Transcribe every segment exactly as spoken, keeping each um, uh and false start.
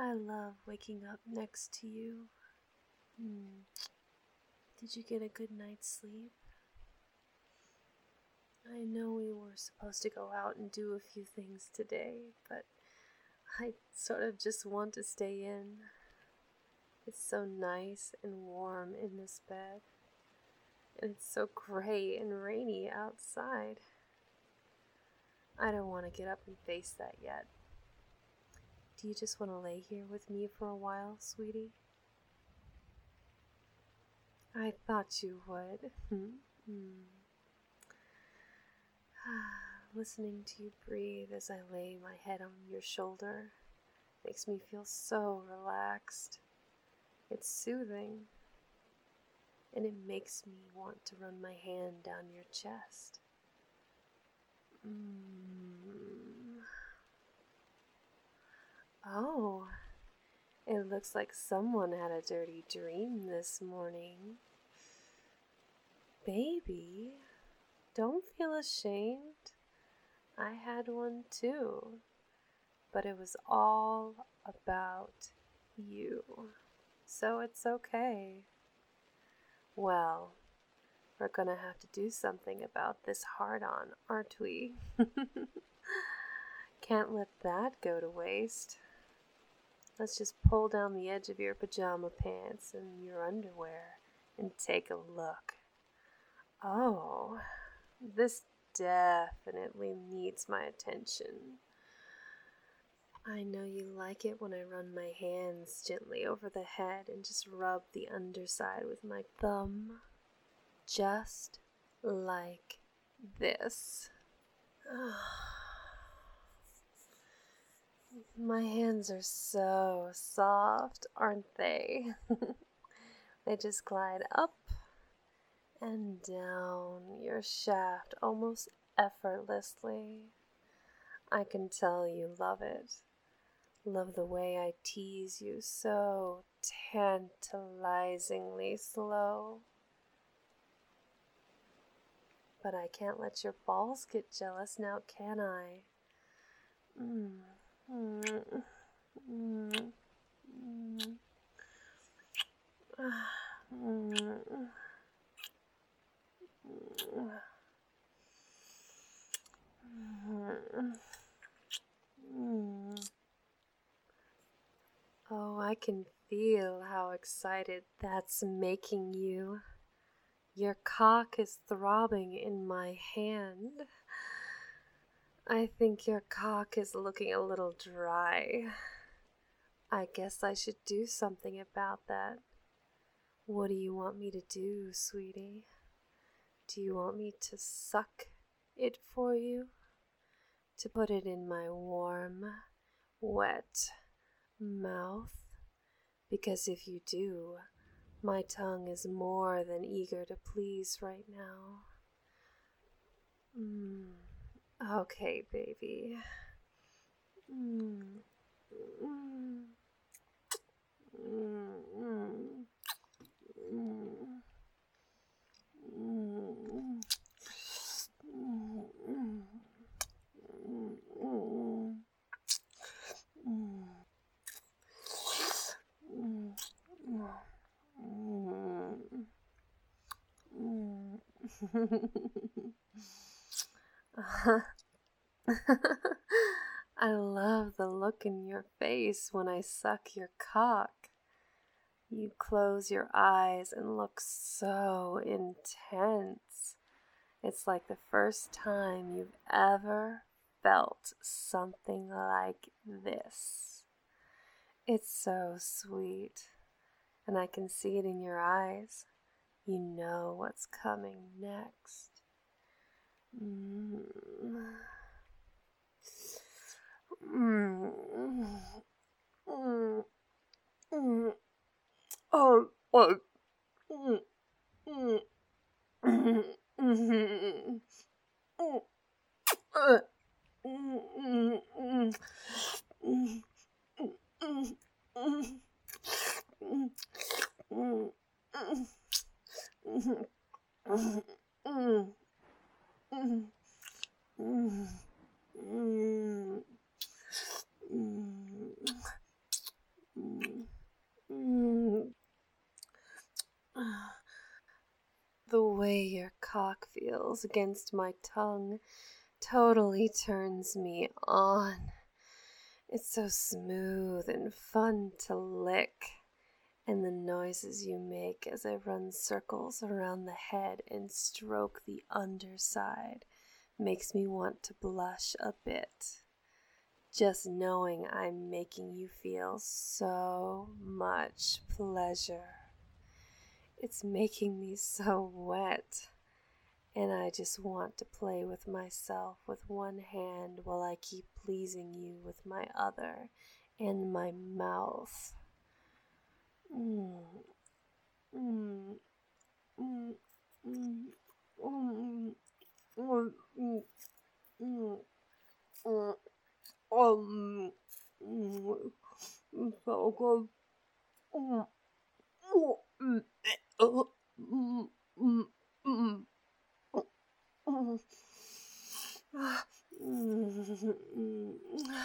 I love waking up next to you. Hmm. Did you get a good night's sleep? I know we were supposed to go out and do a few things today, but I sort of just want to stay in. It's so nice and warm in this bed, and it's so gray and rainy outside. I don't want to get up and face that yet. Do you just want to lay here with me for a while, sweetie? I thought you would. Hmm. Listening to you breathe as I lay my head on your shoulder makes me feel so relaxed. It's soothing, and it makes me want to run my hand down your chest. Mm. Oh, it looks like someone had a dirty dream this morning. Baby, don't feel ashamed. I had one too, but it was all about you, so it's okay. Well, we're gonna have to do something about this hard-on, aren't we? Can't let that go to waste. Let's just pull down the edge of your pajama pants and your underwear and take a look. Oh, this definitely needs my attention. I know you like it when I run my hands gently over the head and just rub the underside with my thumb. Just like this. My hands are so soft, aren't they? They just glide up and down your shaft almost effortlessly. I can tell you love it. Love the way I tease you so tantalizingly slow. But I can't let your balls get jealous now, can I? Mm. Mm. Mm. Mm. Mm. Mm. Oh, I can feel how excited that's making you. Your cock is throbbing in my hand. I think your cock is looking a little dry. I guess I should do something about that. What do you want me to do, sweetie? Do you want me to suck it for you? To put it in my warm, wet mouth? Because if you do, my tongue is more than eager to please right now. Mm. Okay, baby. Mm. Mm. Mm. Mm. Mm. I love the look in your face when I suck your cock. You close your eyes and look so intense. It's like the first time you've ever felt something like this. It's so sweet, and I can see it in your eyes. You know what's coming next. Mm. Mm. Mm. Mm. Oh, oh. Mm. Mm. Mm. Mm. Mm. Uh. Mm. Mm. Mm. Mm. Mm. Mm. Mm. Mm. Mm. Mm. Mm. Mm. Mm. Mm. Mm. way your cock feels against my tongue totally turns me on. It's so smooth and fun to lick, and the noises you make as I run circles around the head and stroke the underside makes me want to blush a bit. Just knowing I'm making you feel so much pleasure. It's making me so wet, and I just want to play with myself with one hand while I keep pleasing you with my other and my mouth. Mm. Mm. Mm. Mm. Mm. Mm. Mm. Mm. Mm. Um, mm, so good. Mm, mm, uh, mm, mm, mm, mm, mm.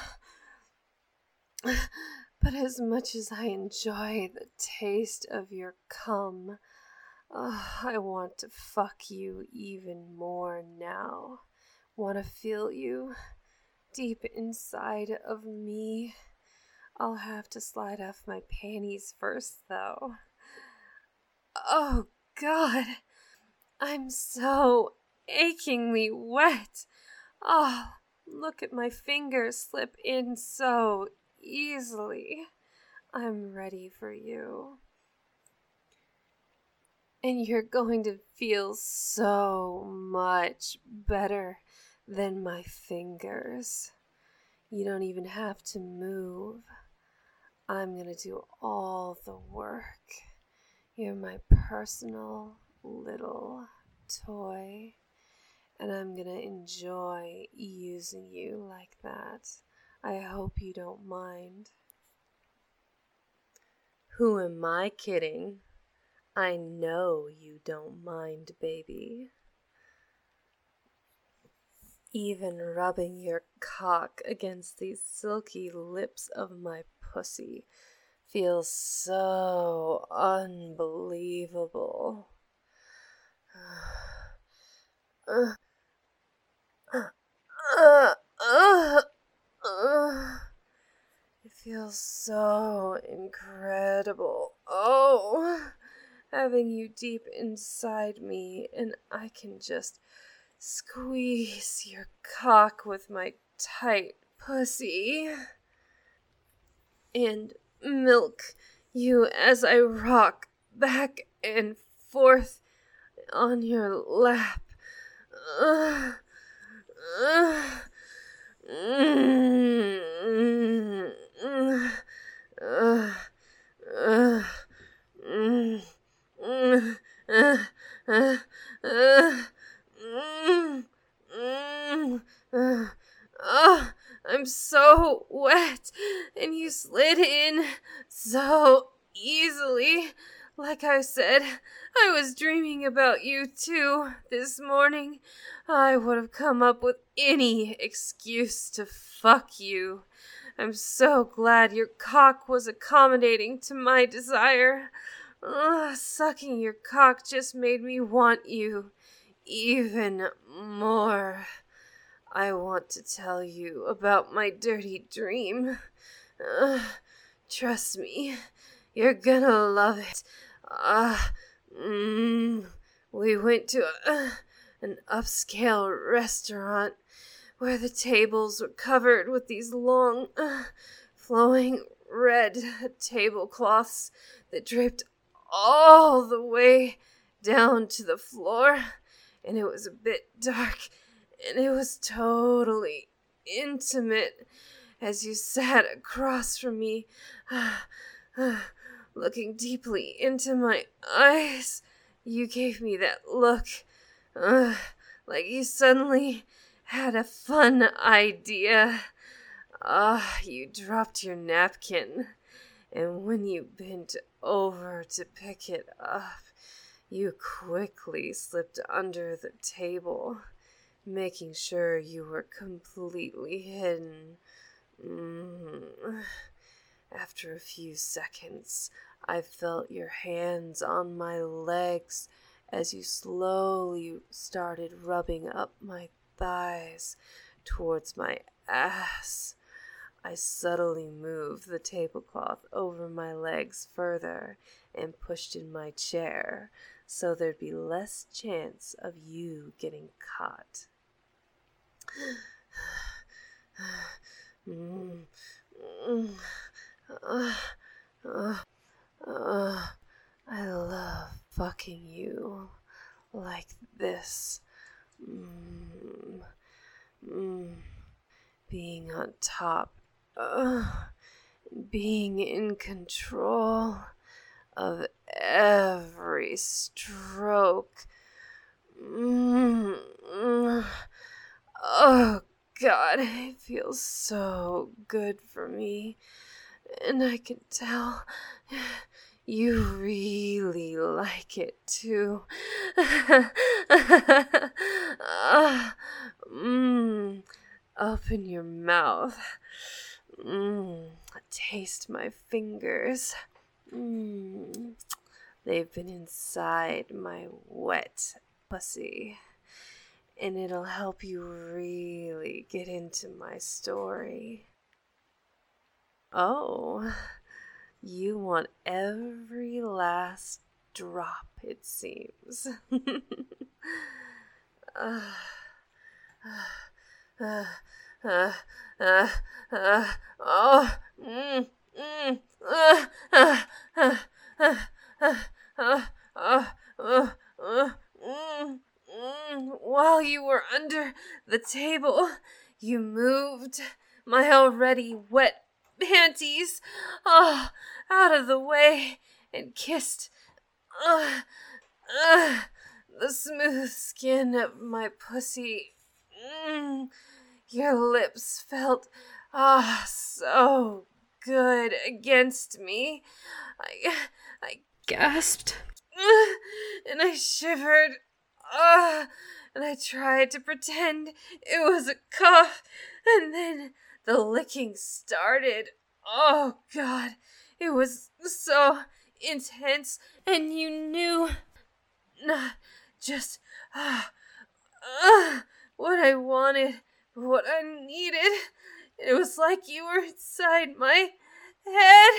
But as much as I enjoy the taste of your cum, uh, I want to fuck you even more now. Want to feel you deep inside of me. I'll have to slide off my panties first, though. Oh, God. I'm so achingly wet. Oh, look at my fingers slip in so easily. I'm ready for you. And you're going to feel so much better than my fingers. You don't even have to move. I'm gonna do all the work. You're my personal little toy, and I'm gonna enjoy using you like that. I hope you don't mind. Who am I kidding? I know you don't mind, baby. Even rubbing your cock against these silky lips of my pussy feels so unbelievable. Uh, uh, uh, uh, uh. It feels so incredible. Oh, having you deep inside me, and I can just squeeze your cock with my tight pussy and milk you as I rock back and forth on your lap. Uh, uh, mm, mm, uh, uh, mm, mm, uh, uh, uh, mm, mm, uh, oh, I'm so wet, and you slid in so easily. Like I said, I was dreaming about you too this morning. I would have come up with any excuse to fuck you. I'm so glad your cock was accommodating to my desire. Ugh, sucking your cock just made me want you even more. I want to tell you about my dirty dream. Uh, trust me, you're gonna love it. Uh, mm, we went to a, an upscale restaurant where the tables were covered with these long, uh, flowing red tablecloths that draped all the way down to the floor, and it was a bit dark, and it was totally intimate as you sat across from me, looking deeply into my eyes. You gave me that look, uh, like you suddenly had a fun idea. Ah, uh, you dropped your napkin, and when you bent over to pick it up, you quickly slipped under the table, making sure you were completely hidden. Mm. After a few seconds, I felt your hands on my legs as you slowly started rubbing up my thighs towards my ass. I subtly moved the tablecloth over my legs further and pushed in my chair so there'd be less chance of you getting caught. mm, mm, uh, uh, uh, I love fucking you like this. Mm, mm, being on top. Uh, being in control of every stroke. Mm, mm. Oh God, it feels so good for me. And I can tell you really like it too. uh, mm, open your mouth. Mm, taste my fingers. Mm, they've been inside my wet pussy. And it'll help you really get into my story. Oh, you want every last drop, it seems. uh, uh, uh, uh, uh, oh, mm, mm, uh, uh, uh, uh, uh, uh, uh, uh, uh, mm, mm. While you were under the table, you moved my already wet panties oh, out of the way and kissed uh, uh, the smooth skin of my pussy. Mm. Your lips felt ah oh, so good against me. I I gasped uh, and I shivered. Ah, uh, and I tried to pretend it was a cough, and then the licking started. Oh God, it was so intense, and you knew not just uh, uh, what I wanted, but what I needed. It was like you were inside my head.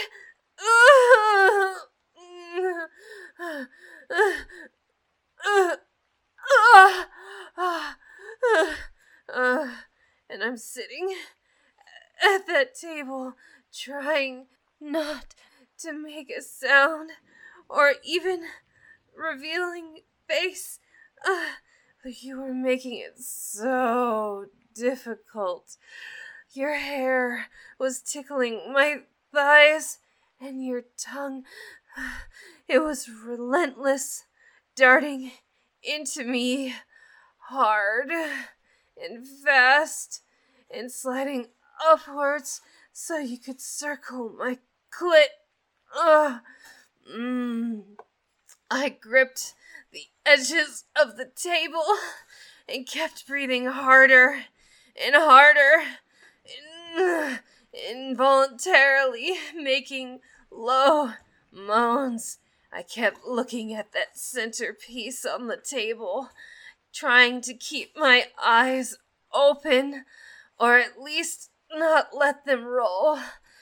Uh, uh, uh, uh, uh, uh, uh, uh, and I'm sitting at that table trying not to make a sound or even revealing face, uh, but you were making it so difficult. Your hair was tickling my thighs, and your tongue, it was relentless, darting into me hard and fast and sliding upwards so you could circle my clit. Ugh. Mm. I gripped the edges of the table and kept breathing harder and harder, in- involuntarily making low moans. I kept looking at that centerpiece on the table, trying to keep my eyes open, or at least not let them roll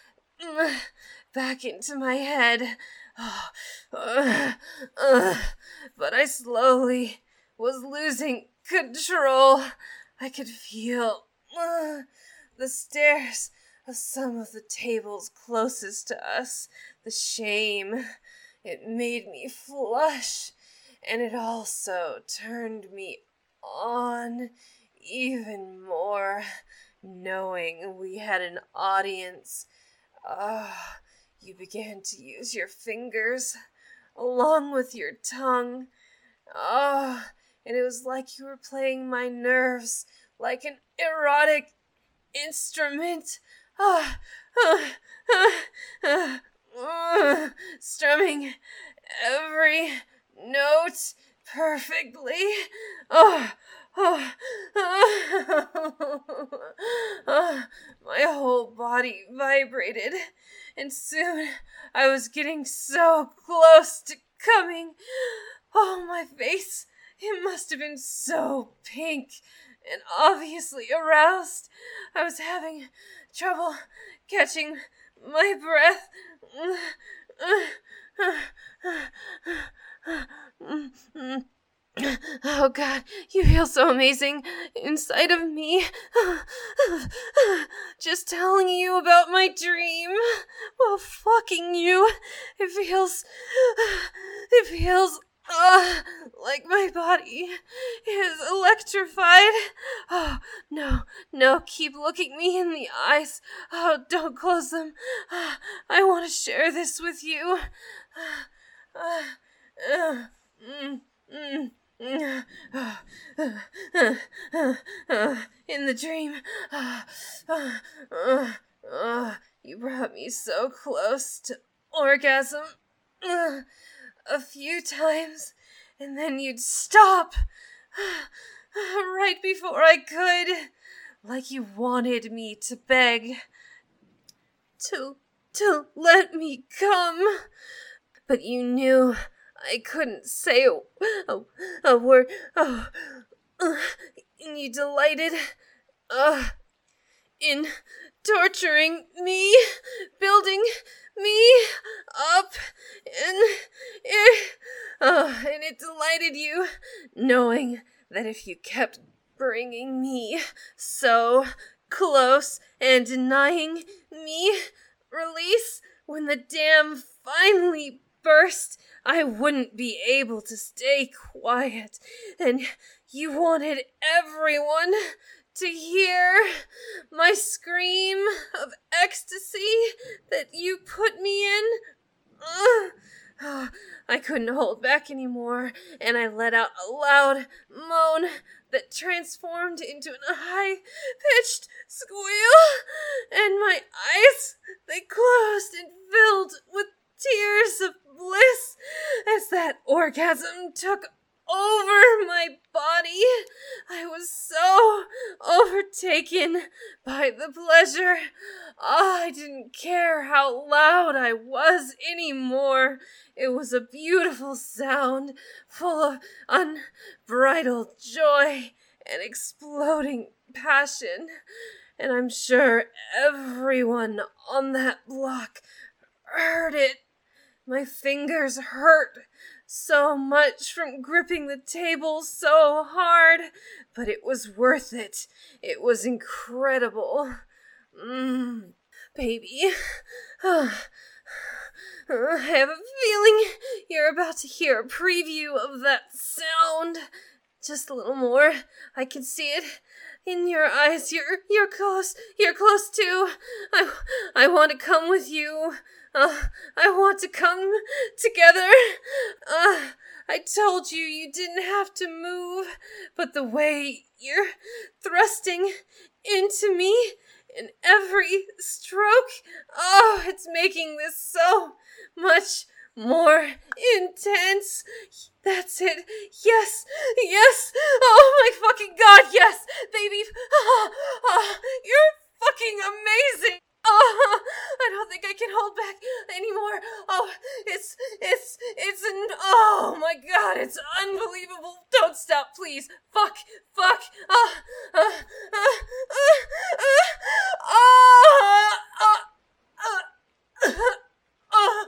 back into my head. Oh, uh, uh, but I slowly was losing control. I could feel uh, the stares of some of the tables closest to us. The shame. It made me flush, and it also turned me on even more, knowing we had an audience. Ah. Uh, You began to use your fingers, along with your tongue. Oh, and it was like you were playing my nerves, like an erotic instrument. Oh, uh, uh, uh, uh, strumming every note perfectly. Oh, oh, oh, oh, my whole body vibrated, and soon I was getting so close to coming. Oh, my face! It must have been so pink and obviously aroused. I was having trouble catching my breath. Oh God, you feel so amazing inside of me. Just telling you about my dream while fucking you. It feels, it feels uh, like my body is electrified. Oh, no, no, keep looking me in the eyes. Oh, don't close them. I want to share this with you. Uh, uh, mm, mm. In the dream, you brought me so close to orgasm a few times, and then you'd stop right before I could, like you wanted me to beg to to let me come, but you knew I couldn't say a, a, a word. Oh, uh, and you delighted uh, in torturing me, building me up, and it, uh, and it delighted you, knowing that if you kept bringing me so close and denying me release, when the dam finally burst, I wouldn't be able to stay quiet, and you wanted everyone to hear my scream of ecstasy that you put me in. Ugh. Oh, I couldn't hold back anymore, and I let out a loud moan that transformed into a high-pitched squeal, and my eyes, they closed and filled with tears of bliss as that orgasm took over my body. I was so overtaken by the pleasure. Oh, I didn't care how loud I was anymore. It was a beautiful sound, full of unbridled joy and exploding passion. And I'm sure everyone on that block heard it. My fingers hurt so much from gripping the table so hard, but it was worth it. It was incredible. Mmm, baby. I have a feeling you're about to hear a preview of that sound. Just a little more. I can see it in your eyes. You're you're close. You're close too. I I want to come with you. Uh, I want to come together. Uh, I told you you didn't have to move, but the way you're thrusting into me in every stroke, oh, it's making this so much more intense. That's it. Yes, yes. Oh my fucking God, yes, baby. Oh, oh, you're fucking amazing. Oh, I don't think I can hold back anymore. Oh, it's, it's, it's an, oh my God, it's unbelievable. Don't stop, please. Fuck, fuck. Ah, uh, uh, uh, uh, uh, uh, uh, uh, uh,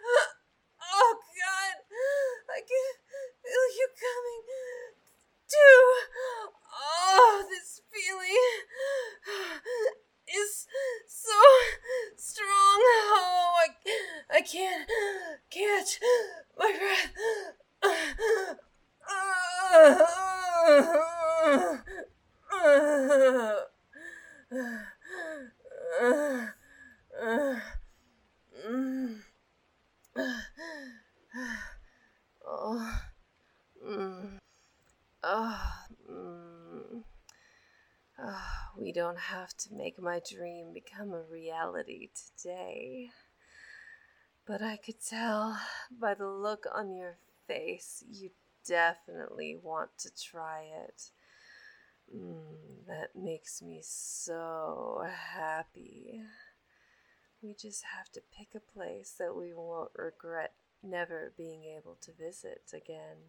oh God, I can feel you coming too. Oh, this feeling is so strong. Oh, I, I can't catch my breath. Oh, mm. Oh, mm. Oh, we don't have to make my dream become a reality today. But I could tell by the look on your face you definitely want to try it. Mm, that makes me so happy. We just have to pick a place that we won't regret never being able to visit again.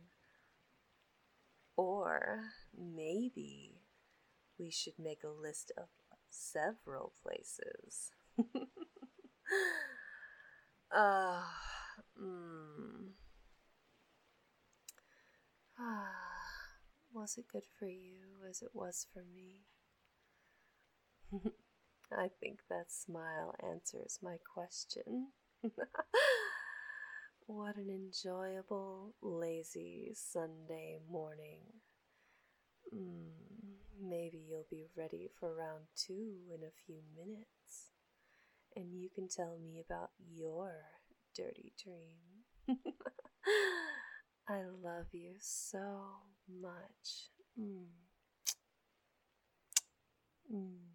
Or maybe we should make a list of several places. Ah, mm. Ah, was it good for you as it was for me? I think that smile answers my question. What an enjoyable, lazy Sunday morning. Mm, maybe you'll be ready for round two in a few minutes, and you can tell me about your dirty dream. I love you so much. Mm. Mm.